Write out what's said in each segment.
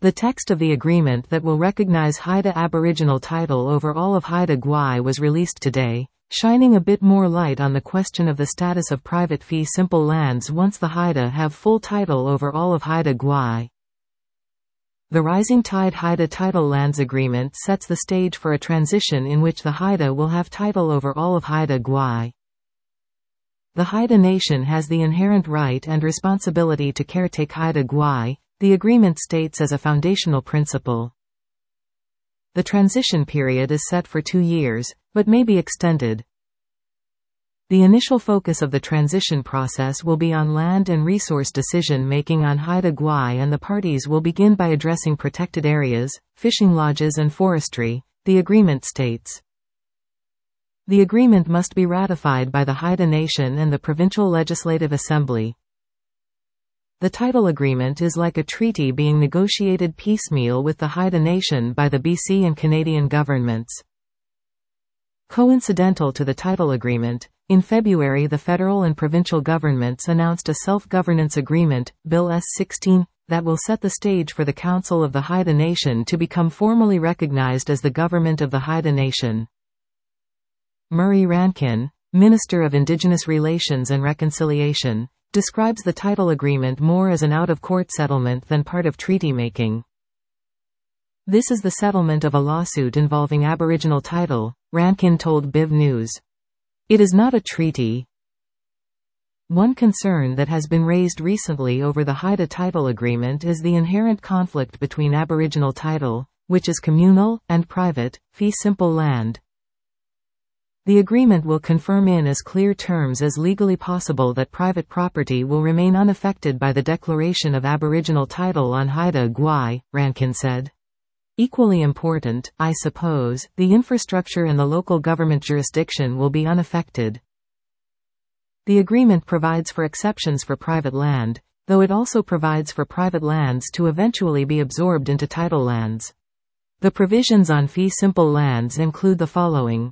The text of the agreement that will recognize Haida Aboriginal title over all of Haida Gwaii was released today, shining a bit more light on the question of the status of private fee simple lands once the Haida have full title over all of Haida Gwaii. The Rising Tide Haida Title Lands Agreement sets the stage for a transition in which the Haida will have title over all of Haida Gwaii. The Haida Nation has the inherent right and responsibility to caretake Haida Gwaii, the agreement states as a foundational principle. The transition period is set for 2 years, but may be extended. The initial focus of the transition process will be on land and resource decision-making on Haida Gwaii, and the parties will begin by addressing protected areas, fishing lodges and forestry, the agreement states. The agreement must be ratified by the Haida Nation and the Provincial Legislative Assembly. The title agreement is like a treaty being negotiated piecemeal with the Haida Nation by the BC and Canadian governments. Coincidental to the title agreement, in February the federal and provincial governments announced a self-governance agreement, Bill S-16, that will set the stage for the Council of the Haida Nation to become formally recognized as the government of the Haida Nation. Murray Rankin, Minister of Indigenous Relations and Reconciliation, describes the title agreement more as an out-of-court settlement than part of treaty-making. This is the settlement of a lawsuit involving Aboriginal title, Rankin told BIV News. It is not a treaty. One concern that has been raised recently over the Haida title agreement is the inherent conflict between Aboriginal title, which is communal, and private, fee simple land. The agreement will confirm in as clear terms as legally possible that private property will remain unaffected by the declaration of Aboriginal title on Haida Gwaii, Rankin said. Equally important, I suppose, the infrastructure and the local government jurisdiction will be unaffected. The agreement provides for exceptions for private land, though it also provides for private lands to eventually be absorbed into title lands. The provisions on fee simple lands include the following.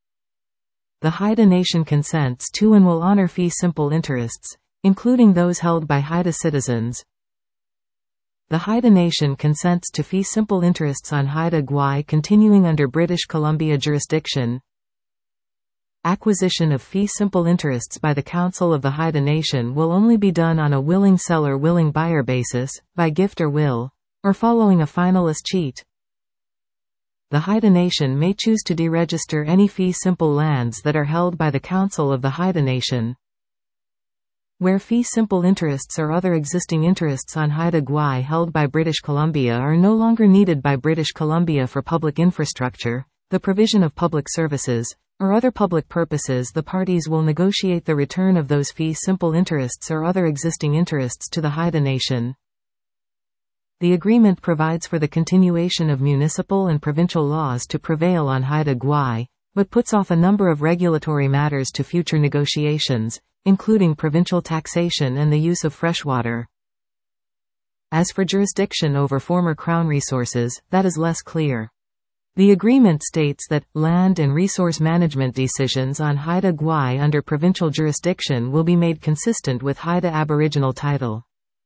The Haida Nation consents to and will honor fee simple interests, including those held by Haida citizens. The Haida Nation consents to fee simple interests on Haida Gwaii continuing under British Columbia jurisdiction. Acquisition of fee simple interests by the Council of the Haida Nation will only be done on a willing seller willing buyer basis, by gift or will, or following a finalist cheat. The Haida Nation may choose to deregister any fee simple lands that are held by the Council of the Haida Nation. Where fee simple interests or other existing interests on Haida Gwaii held by British Columbia are no longer needed by British Columbia for public infrastructure, the provision of public services, or other public purposes, the parties will negotiate the return of those fee simple interests or other existing interests to the Haida Nation. The agreement provides for the continuation of municipal and provincial laws to prevail on Haida Gwaii, but puts off a number of regulatory matters to future negotiations, including provincial taxation and the use of freshwater. As for jurisdiction over former Crown resources, that is less clear. The agreement states that, land and resource management decisions on Haida Gwaii under provincial jurisdiction will be made consistent with Haida Aboriginal title.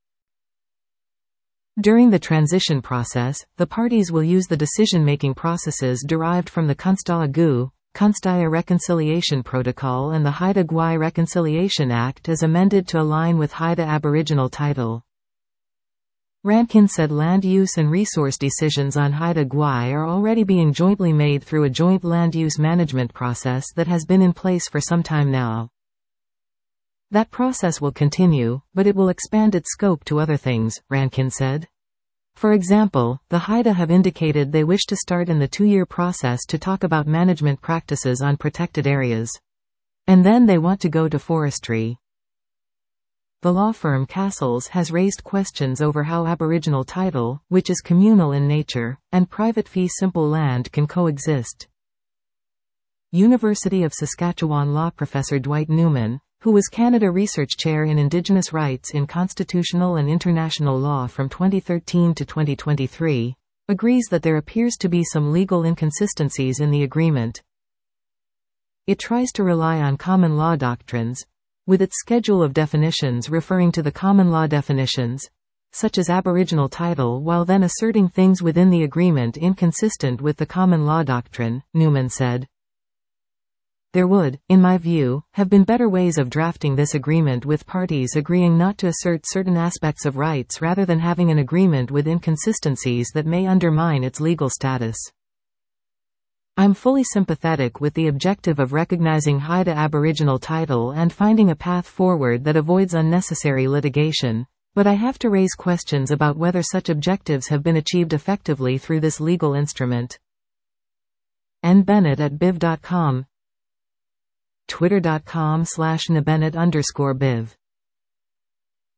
During the transition process, the parties will use the decision-making processes derived from the Kunstaagu, Kunstaya Reconciliation Protocol and the Haida Gwaii Reconciliation Act as amended to align with Haida Aboriginal title. Rankin said land use and resource decisions on Haida Gwaii are already being jointly made through a joint land use management process that has been in place for some time now. That process will continue, but it will expand its scope to other things, Rankin said. For example, the Haida have indicated they wish to start in the 2-year process to talk about management practices on protected areas. And then they want to go to forestry. The law firm Castles has raised questions over how Aboriginal title, which is communal in nature, and private fee simple land can coexist. University of Saskatchewan law professor Dwight Newman, who was Canada Research Chair in Indigenous Rights in Constitutional and International Law from 2013 to 2023, agrees that there appears to be some legal inconsistencies in the agreement. It tries to rely on common law doctrines, with its schedule of definitions referring to the common law definitions, such as Aboriginal title, while then asserting things within the agreement inconsistent with the common law doctrine, Newman said. There would, in my view, have been better ways of drafting this agreement, with parties agreeing not to assert certain aspects of rights rather than having an agreement with inconsistencies that may undermine its legal status. I'm fully sympathetic with the objective of recognizing Haida Aboriginal title and finding a path forward that avoids unnecessary litigation, but I have to raise questions about whether such objectives have been achieved effectively through this legal instrument. N. Bennett at biv.com, twitter.com/nbennett_biv